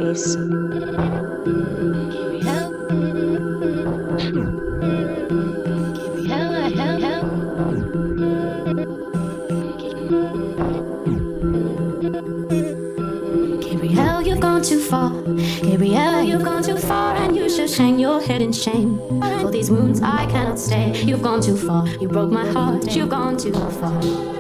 place. Gabrielle, you've gone too far. Gabrielle, you've gone too far, and you should hang your head in shame. For these wounds I cannot stay. You've gone too far. You broke my heart. You've gone too far.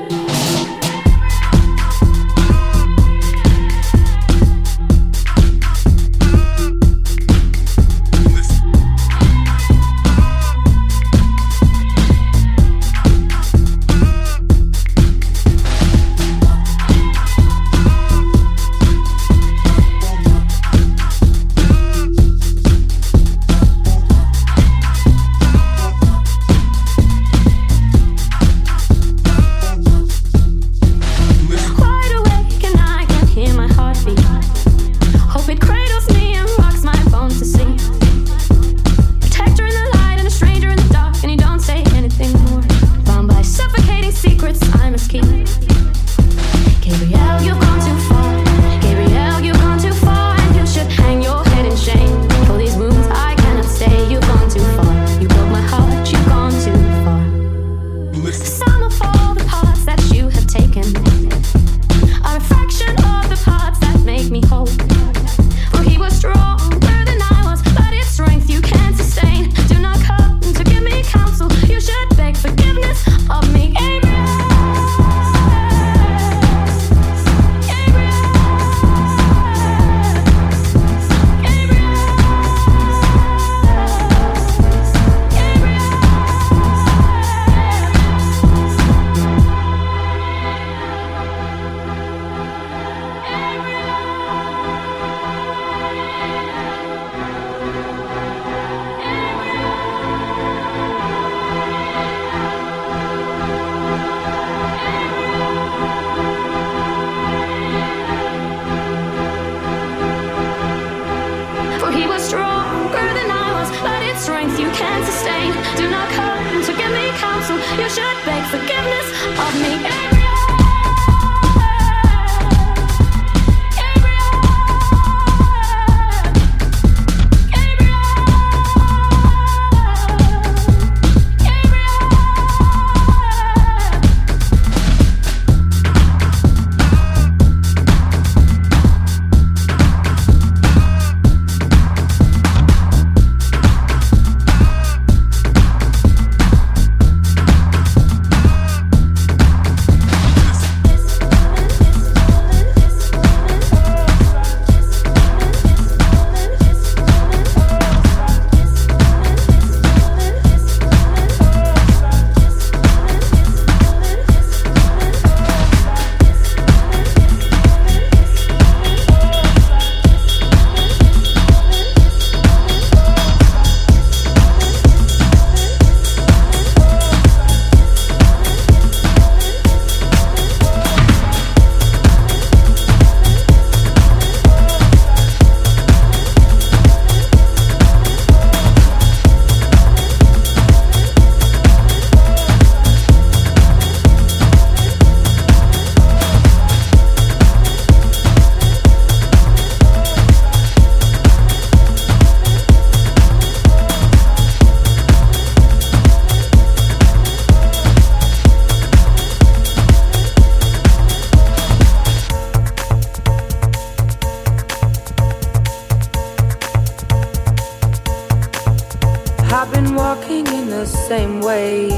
I've been walking in the same way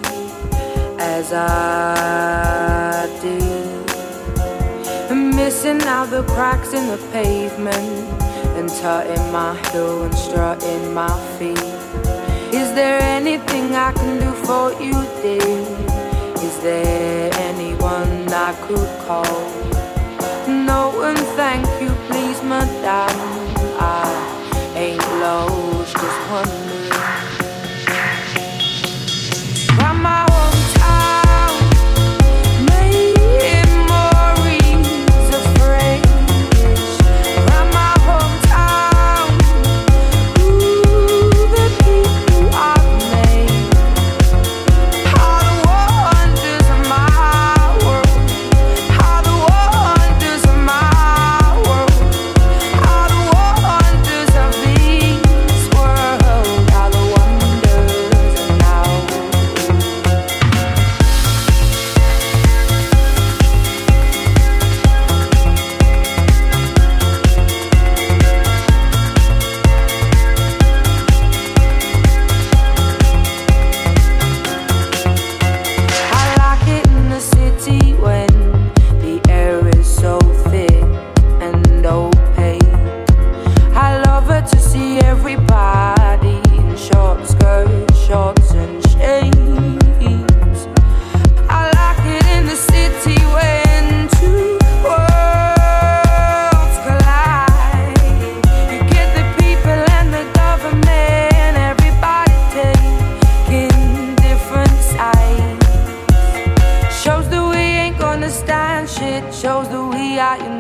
as I did, missing out the cracks in the pavement and tutting my heel and strutting my feet. Is there anything I can do for you, dear? Is there anyone I could call? No, and thank you, please, madame. I ain't lost, just wondering. From my hometown, memories of phrase. From my hometown, ooh, the people I've made. All the wonders of my world. All the wonders of my world. All the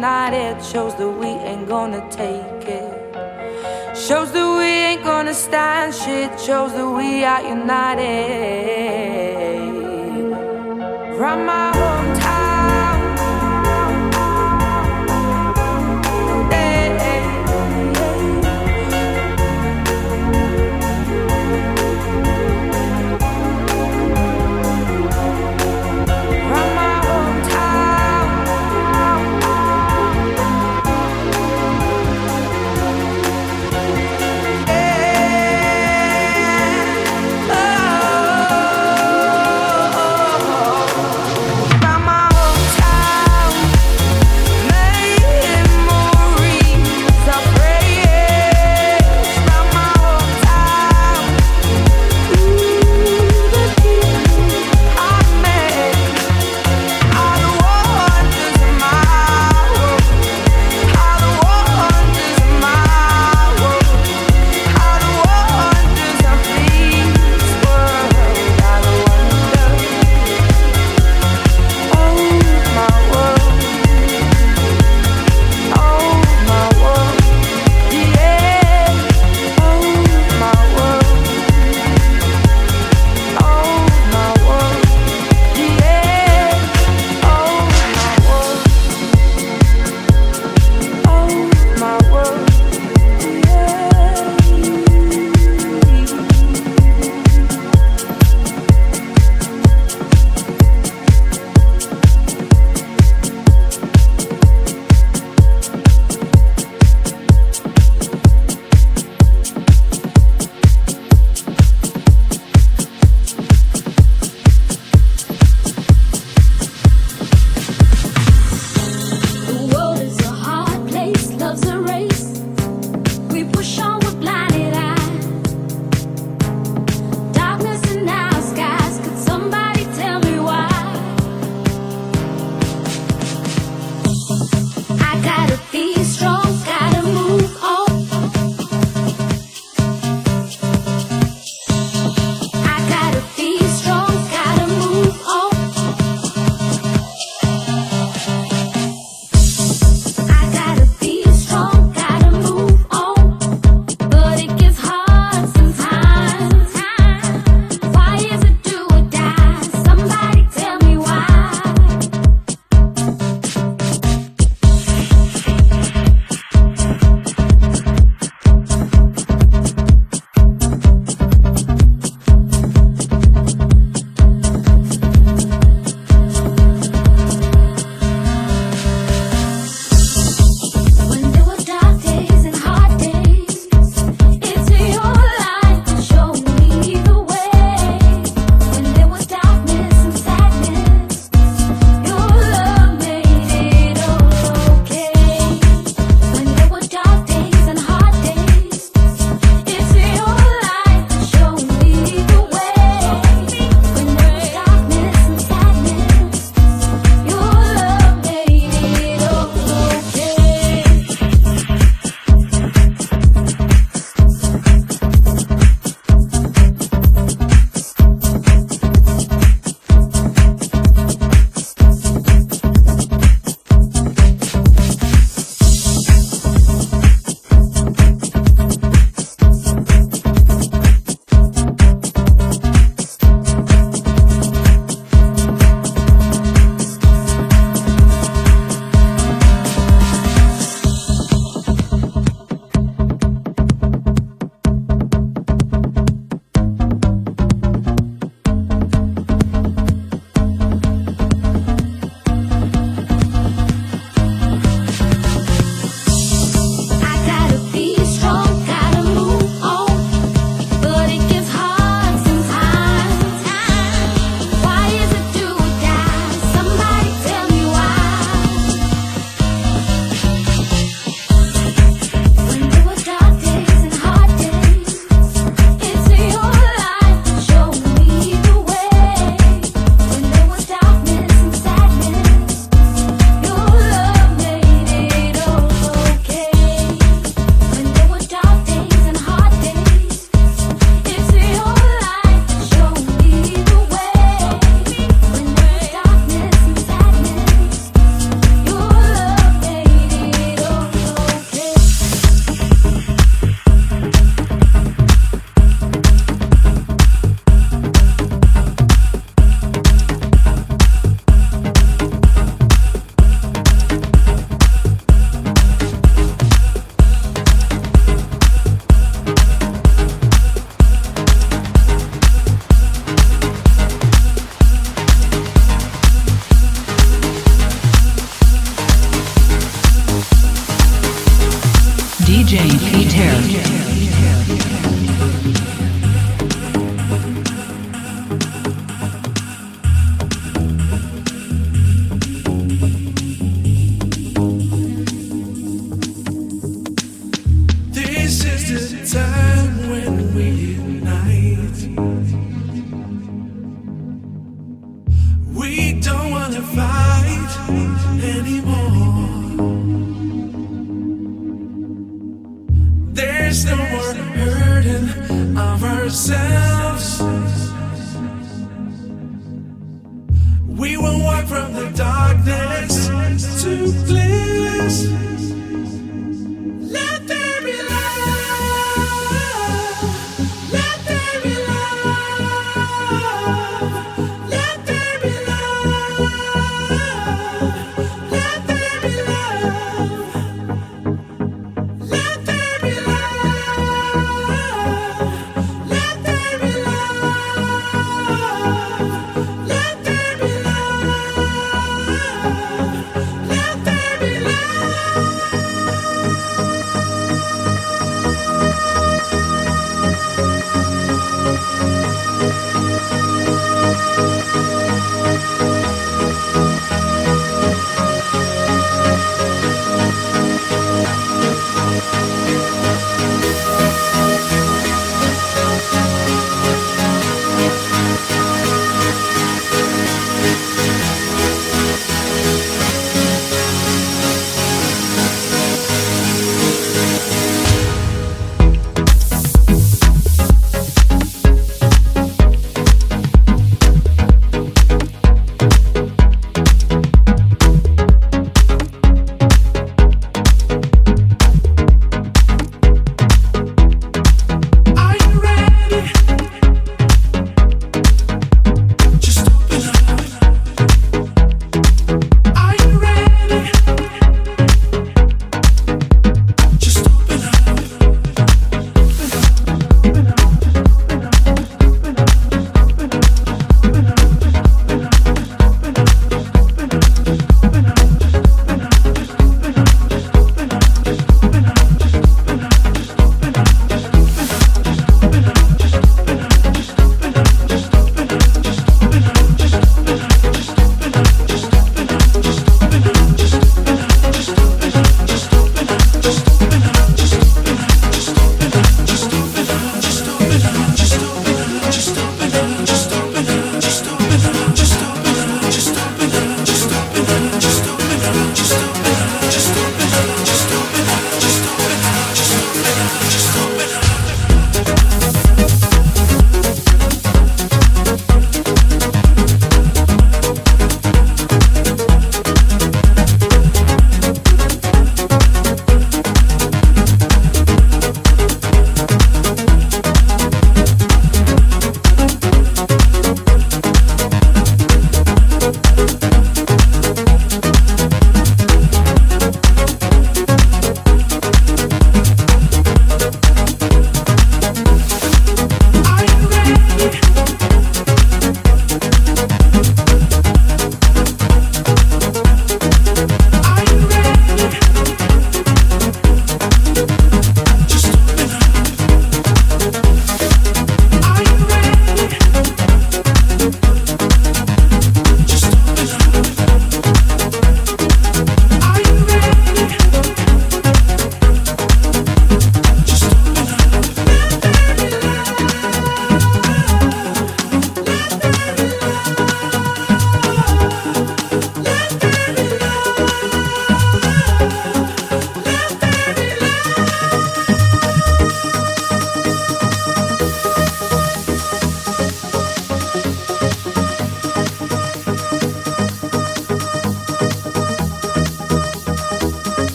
united shows that we ain't gonna take it. Shows that we ain't gonna stand shit. Shows that we are united. From my hometown. Oh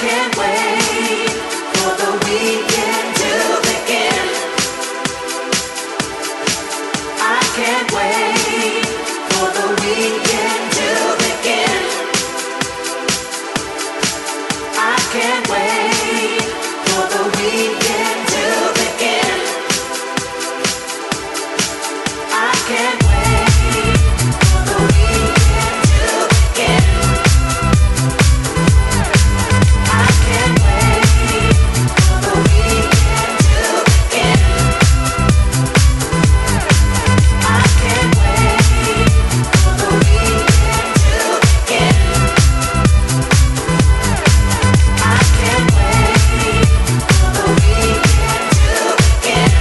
can't wait for the weekend to begin. I can't wait for the weekend to begin. I can't wait for the weekend to begin. I can't wait for the weekend to begin. I can't wait for the weekend to begin. I can't wait for the weekend to begin. I can't wait for the weekend to begin.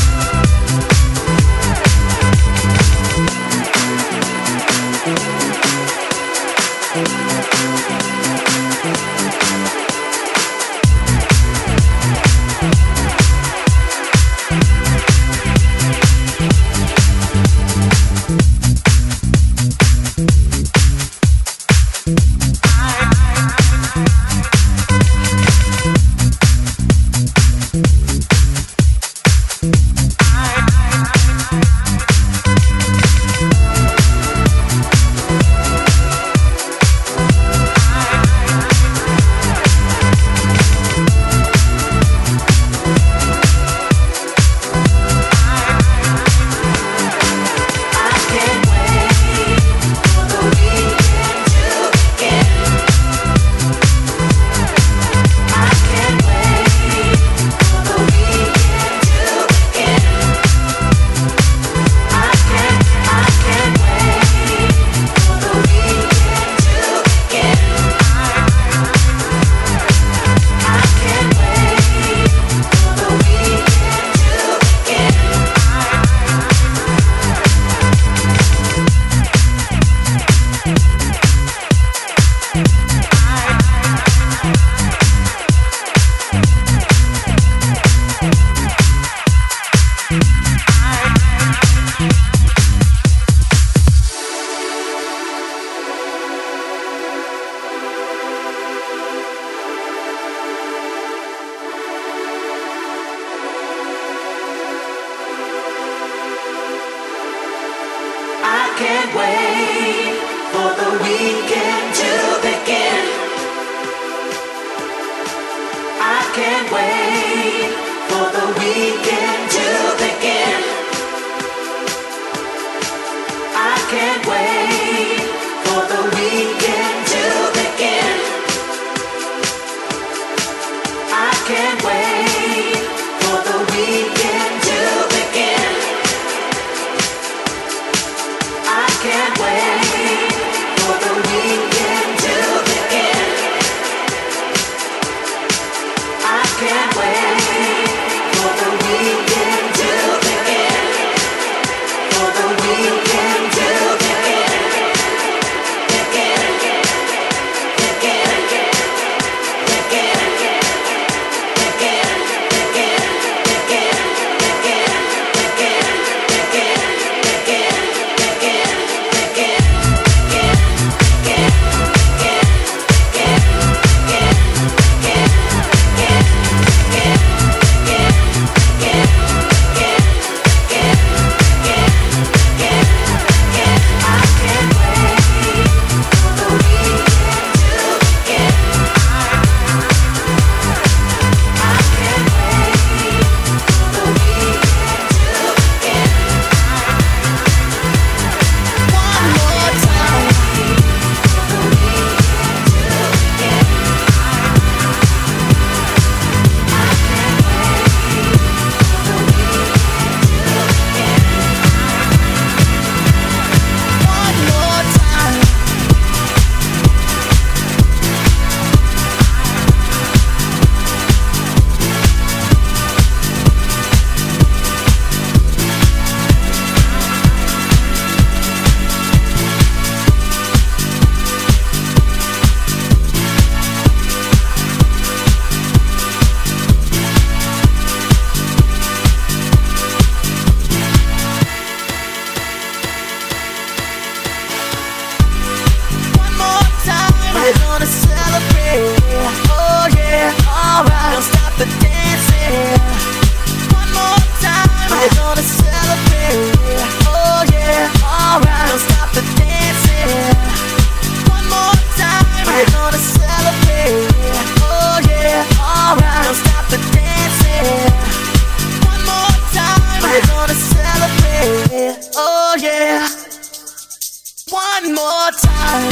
I can't wait for the weekend to begin. I can't wait for the weekend to begin. I can't wait for the weekend to begin. I can't wait for the weekend to begin. I can't wait for the weekend to begin. I can't wait for the weekend. more time.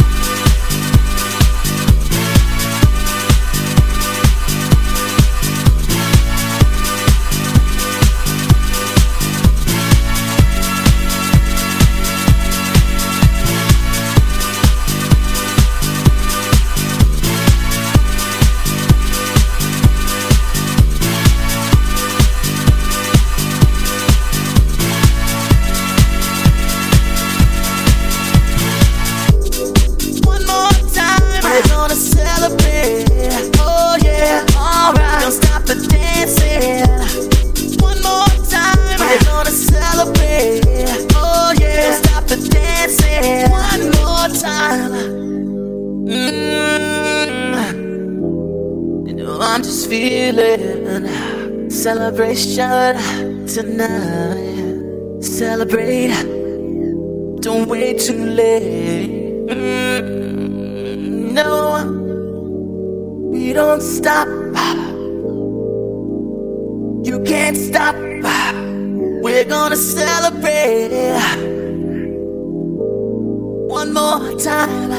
Celebration tonight. Celebrate. Don't wait too late. No, we don't stop. You can't stop. We're gonna celebrate one more time.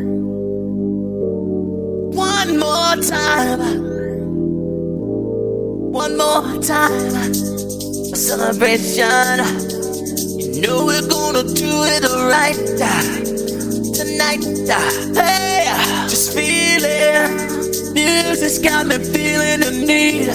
One more time. One more time, a celebration. You know we're gonna do it right tonight. Hey, just feel it. Music's got me feeling the need.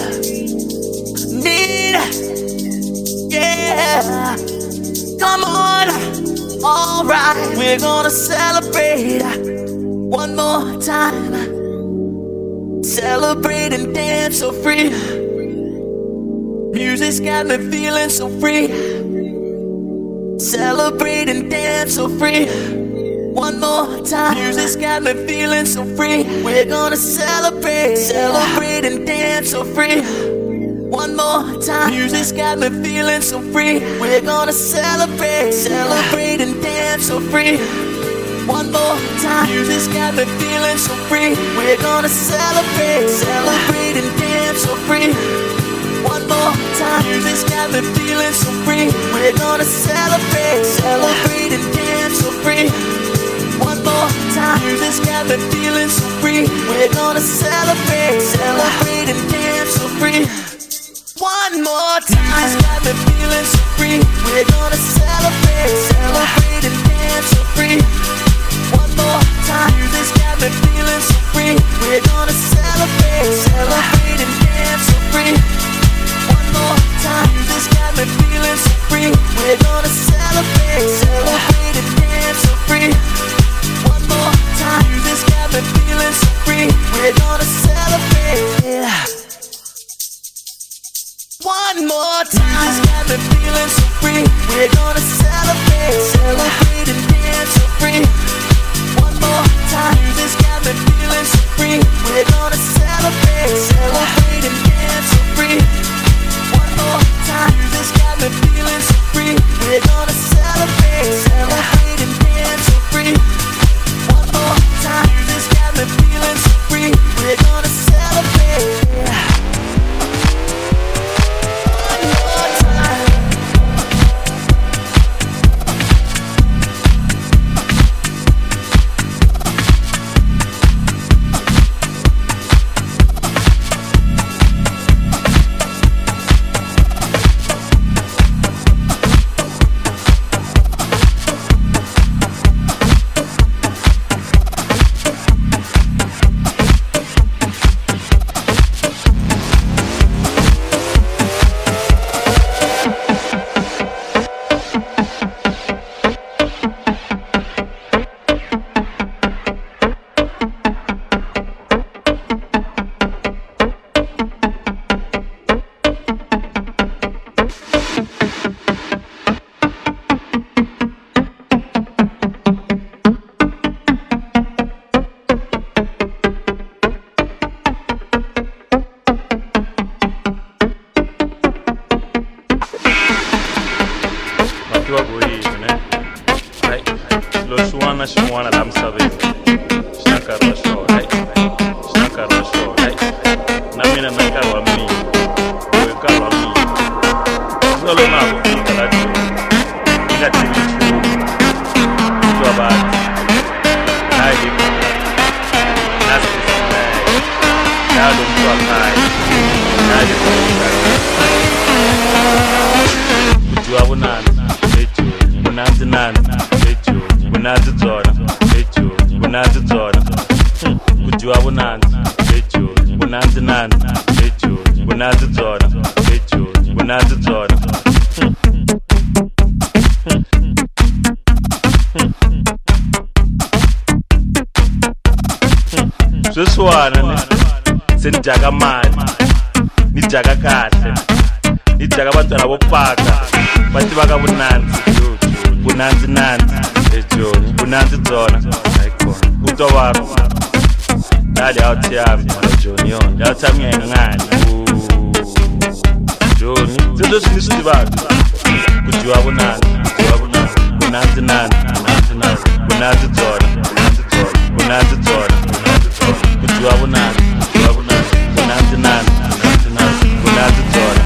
Yeah, come on. Alright, we're gonna celebrate one more time. Celebrate and dance so free. Music's got me feeling so free. Celebrate and dance so free. One more time. Music's got me feeling so free. We're gonna celebrate. Celebrate and dance so free. One more time. Music's got me feeling so free. We're gonna celebrate. Celebrate and dance so free. One more time. Music's got me feeling so free. We're gonna celebrate. Celebrate and dance so free. One more time. Music's got me feeling so free. We're gonna celebrate. Celebrate and dance so free. One more time. Music's got me feeling so free. We're gonna celebrate. Celebrate and dance so free. One more time. Music's got me feeling so free. We're gonna celebrate. Celebrate and dance so free. One more time. Music's got me feeling so free. We're gonna celebrate. Celebrate and dance so free. One more time, music's got me feeling so free. We're gonna celebrate, celebrate and dance so free. One more time, music's got me feeling so free. We're gonna celebrate. One more time, music's got me feeling so free. We're gonna celebrate, celebrate and dance so free. One more time, music's got me feeling so free. We're gonna celebrate, celebrate and dance so free. One more time, music's got me feeling so free. We're gonna celebrate, celebrate and dance so free. One more time, music's got me feeling so free. We're gonna celebrate. One more time. Solo mago, negativo, tua base. nalo mswakhaya nalo kuthiwa bunani ejoni bunanzi nani ejoni bunanzi zona ejoni bunanzi zona kuthiwa bunani ejoni bunanzi nani ejoni bunanzi zona ejoni bunanzi zona sweswana ne senijaka mali nijaka kahle nijaka abantwana bopaka bathi baka bunanzi bunanzi nanzi ejoni bunanzi zona ayikhona utobako nali awuthi yami ejoni yona yathi amngeke ngani joni sesesinisidibalo kuthiwa bunanzi bunanzi nanzi bunanzi zona bunanzi zona kuthiwa bunanzi bunanzi nanzi bunanzi zona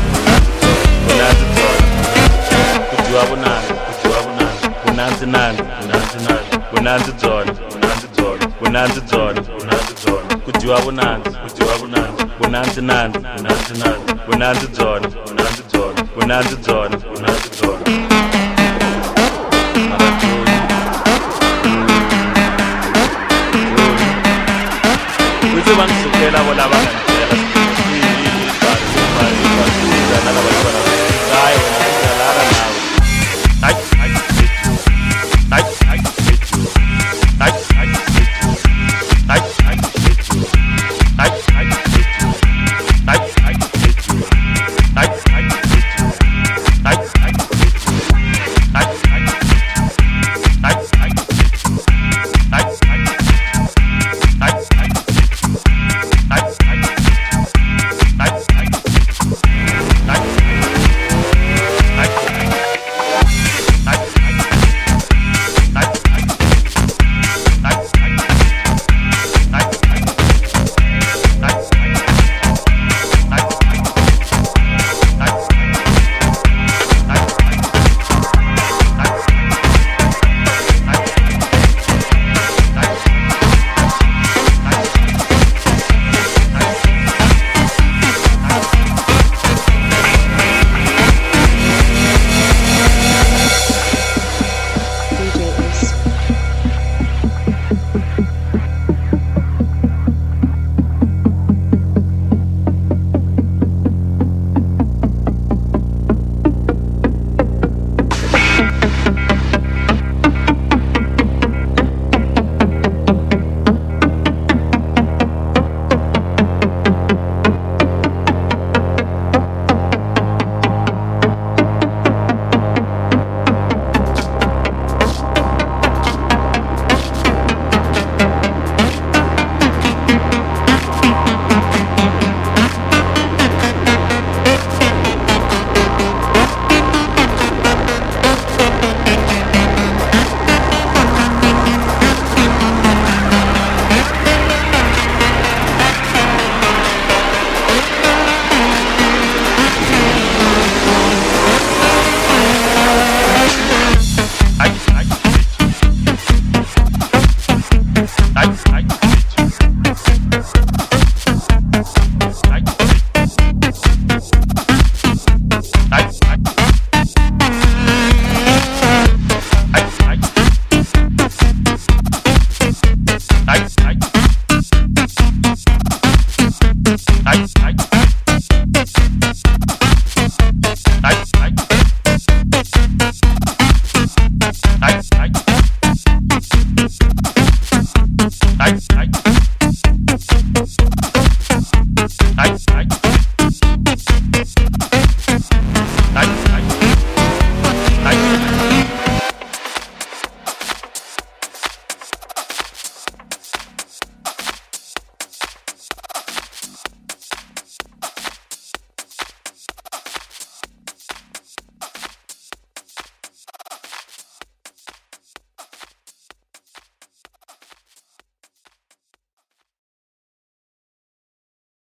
kuthiwa bunanzi bunanzi nanzi bunanzi zona bunanzi zona kuthiwa bunanzi bunanzi nanzi bunanzi zona bunanzi zona Bangisukela bona bangani